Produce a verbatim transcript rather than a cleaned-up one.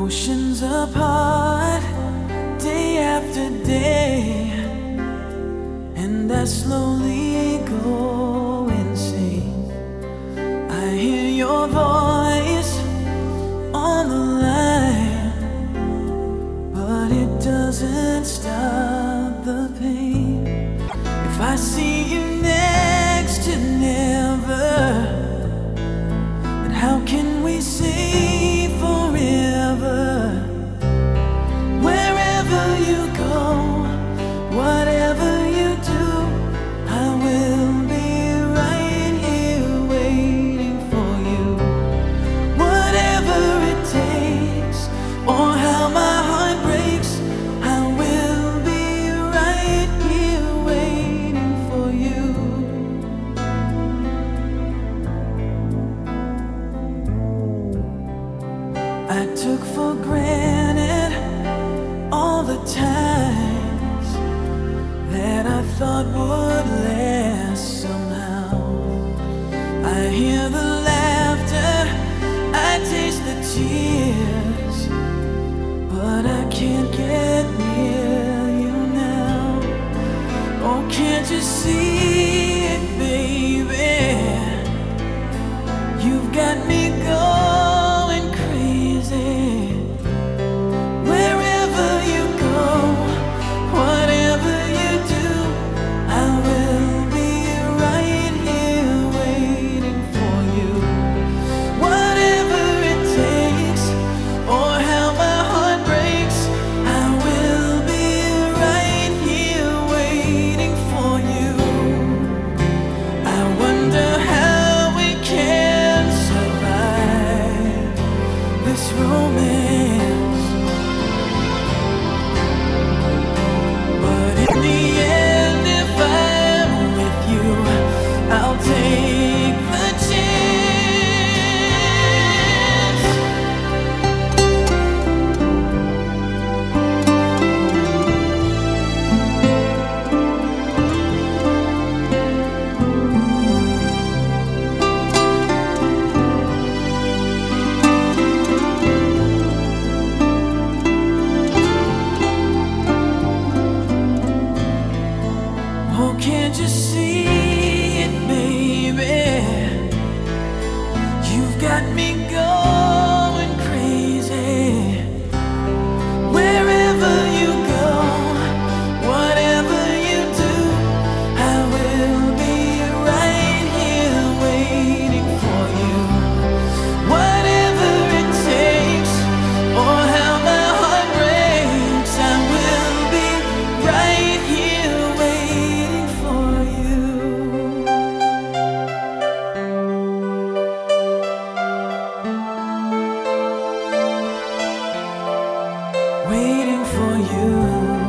Oceans apart, day after day, and I slowly go insane. I hear your voice on the line, but it doesn't stop the pain. If I see you next to never, then how can we say forever? Wherever you go, whatever you do, I will be right here waiting for you. Whatever it takes, or how my heart breaks, I will be right here waiting for you. I took for granted all the times that I thought would last somehow. I hear the laughter, I taste the tears, but I can't get near you now. Oh, can't you see it, baby? You've got me going crazy. Wherever you go, whatever you do, I will be right here waiting for you. Whatever it takes, or how my heart breaks, I will be right here waiting for you. I wonder how we can survive this romance, but in the end, if I'm with you, I'll take the chance. Oh, can't you see it, baby? You've got me going crazy. Wherever you go, whatever you do, I will be right here waiting for you. Whatever it takes, or how my heart breaks, I will be right here waiting for you. Waiting for you.